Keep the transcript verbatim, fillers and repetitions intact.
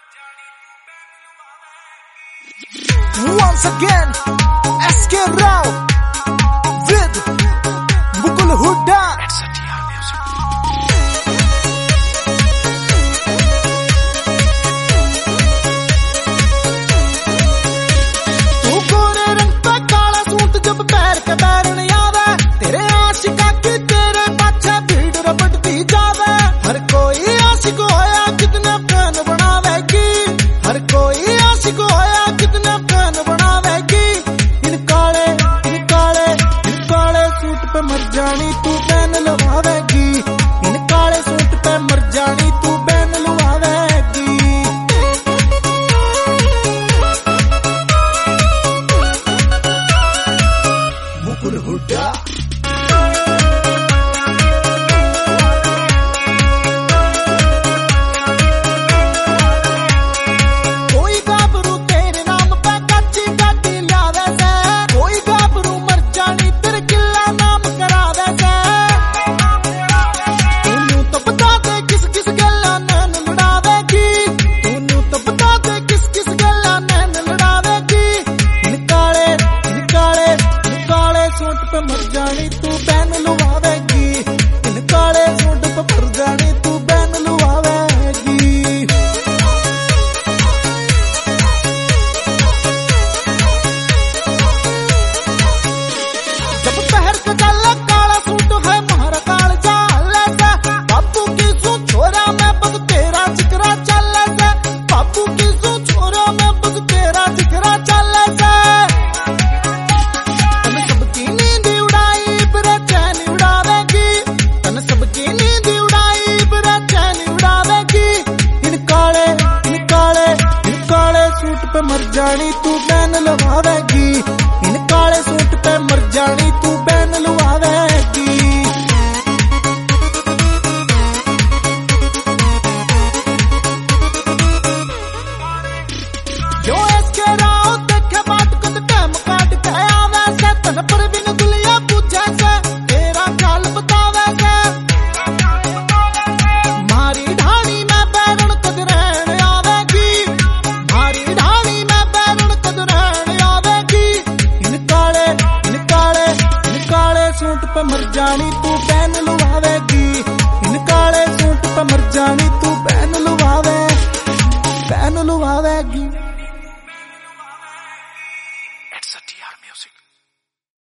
Once again, S K Rao with Mukul Hooda. तू गोरे रंग पे काला सूट जब पैर के बैरन आवे, तेरे आशिका की तेरे पाछे भीड़ रपटती जावे। हर कोई आशिक होया कितना फैन बनावेगी, हर कोई आशिक होया कितना फैन बनावेगी। इन काले इन काले इन काले सूट पे मर जानी तू बैन लवावेगी, इन काले सूट पे मर जानी तू बैन लवावेगी। मुकुल हुड्डा मर जानी तू बैन लुवावेगी, इन काले सूट पे मर जानी तू बैन लुवावेगी। जब पहर के चले काला सूट है मारा काल चाले से, बापू की सू छोरा में बग तेरा जिगरा चले से, बापू की सू छोरा में बग तेरा जिगरा चले से। पे मर जानी तू बैन लवावेगी, इन काले सूट पे मर जानी तू बैन लवावेगी। जो एसके राव देखे बाट को टाइम काट के आवे से, तन पर बिन दुलिया पूछे से तेरा ख्याल बतावे से। मारी ढाणी में बैरन कद रहन आवेगी, मारी ढाणी में बैरन कद रहन आवेगी। इन काले इन काले इन काले सूट पे मर जानी तू बैन लुवावेगी, इन काले सूट पे मर जानी तू बैन लुवावे बैन लुवावेगी।